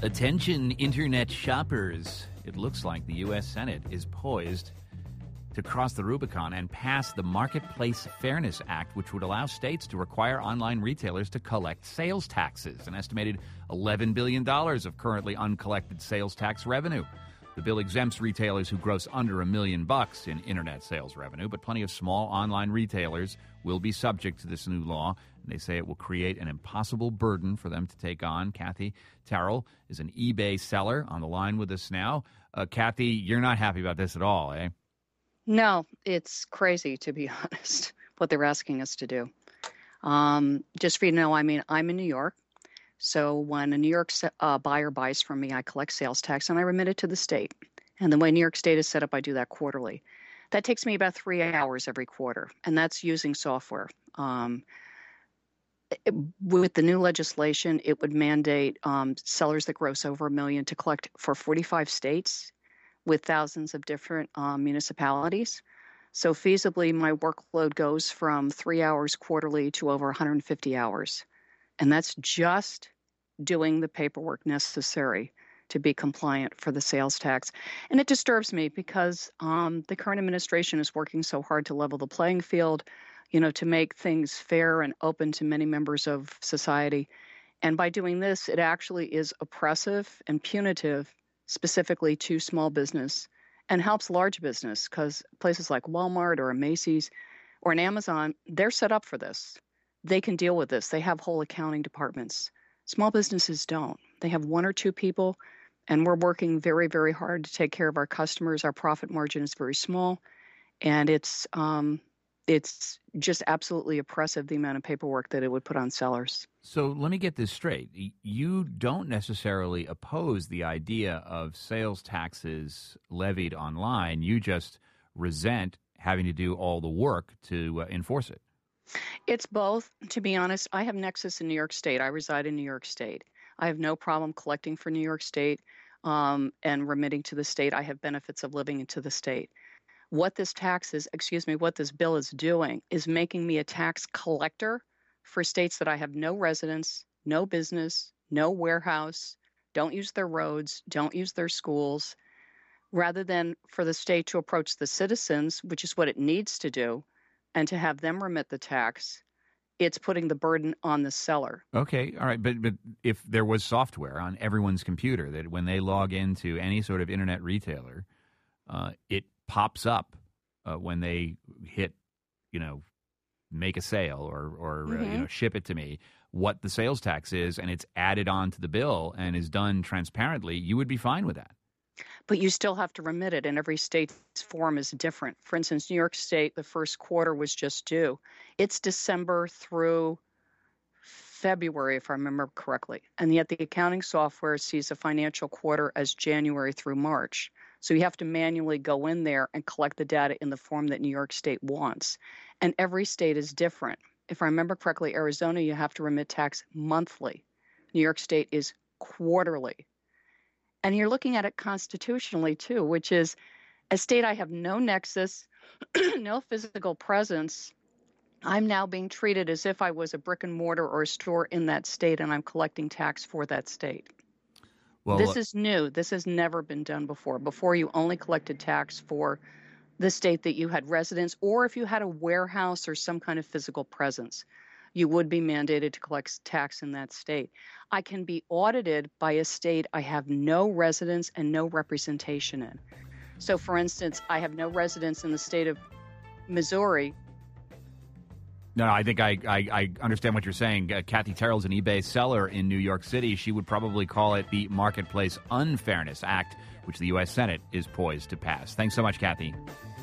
Attention, Internet shoppers. It looks like the U.S. Senate is poised to cross the Rubicon and pass the Marketplace Fairness Act, which would allow states to require online retailers to collect sales taxes, an estimated $11 billion of currently uncollected sales tax revenue. The bill exempts retailers who gross under $1 million in Internet sales revenue, but plenty of small online retailers will be subject to this new law. They say it will create an impossible burden for them to take on. Kathy Terrell is an eBay seller on the line with us now. Kathy, you're not happy about this at all, eh? No, it's crazy, to be honest, what they're asking us to do. Just for you to know, I'm in New York. So when a New York buyer buys from me, I collect sales tax and I remit it to the state. And the way New York State is set up, I do that quarterly. That takes me about 3 hours every quarter, and that's using software. With the new legislation, it would mandate sellers that gross over $1 million to collect for 45 states with thousands of different municipalities. So feasibly, my workload goes from 3 hours quarterly to over 150 hours. And that's just doing the paperwork necessary to be compliant for the sales tax. And it disturbs me because the current administration is working so hard to level the playing field, to make things fair and open to many members of society. And by doing this, it actually is oppressive and punitive, specifically to small business, and helps large business because places like Walmart or a Macy's or an Amazon, they're set up for this. They can deal with this. They have whole accounting departments. Small businesses don't. They have one or two people, and we're working very, very hard to take care of our customers. Our profit margin is very small, and it's just absolutely oppressive, the amount of paperwork that it would put on sellers. So let me get this straight. You don't necessarily oppose the idea of sales taxes levied online. You just resent having to do all the work to enforce it. It's both. To be honest, I have nexus in New York State. I reside in New York State. I have no problem collecting for New York State and remitting to the state. I have benefits of living into the state. What this bill is doing is making me a tax collector for states that I have no residence, no business, no warehouse, don't use their roads, don't use their schools, rather than for the state to approach the citizens, which is what it needs to do, and to have them remit the tax. It's putting the burden on the seller. Okay, all right, but if there was software on everyone's computer that when they log into any sort of internet retailer, it pops up when they hit, make a sale or ship it to me, what the sales tax is, and it's added on to the bill and is done transparently, you would be fine with that. But you still have to remit it, and every state's form is different. For instance, New York State, the first quarter was just due. It's December through February, if I remember correctly. And yet the accounting software sees a financial quarter as January through March. So you have to manually go in there and collect the data in the form that New York State wants. And every state is different. If I remember correctly, Arizona, you have to remit tax monthly. New York State is quarterly. And you're looking at it constitutionally, too, which is a state I have no nexus, no physical presence. I'm now being treated as if I was a brick and mortar or a store in that state, and I'm collecting tax for that state. Well, this is new. This has never been done before. Before, you only collected tax for the state that you had residence, or if you had a warehouse or some kind of physical presence, you would be mandated to collect tax in that state. I can be audited by a state I have no residence and no representation in. So, for instance, I have no residence in the state of Missouri. No, I think I understand what you're saying. Kathy Terrell's an eBay seller in New York City. She would probably call it the Marketplace Unfairness Act, which the U.S. Senate is poised to pass. Thanks so much, Kathy.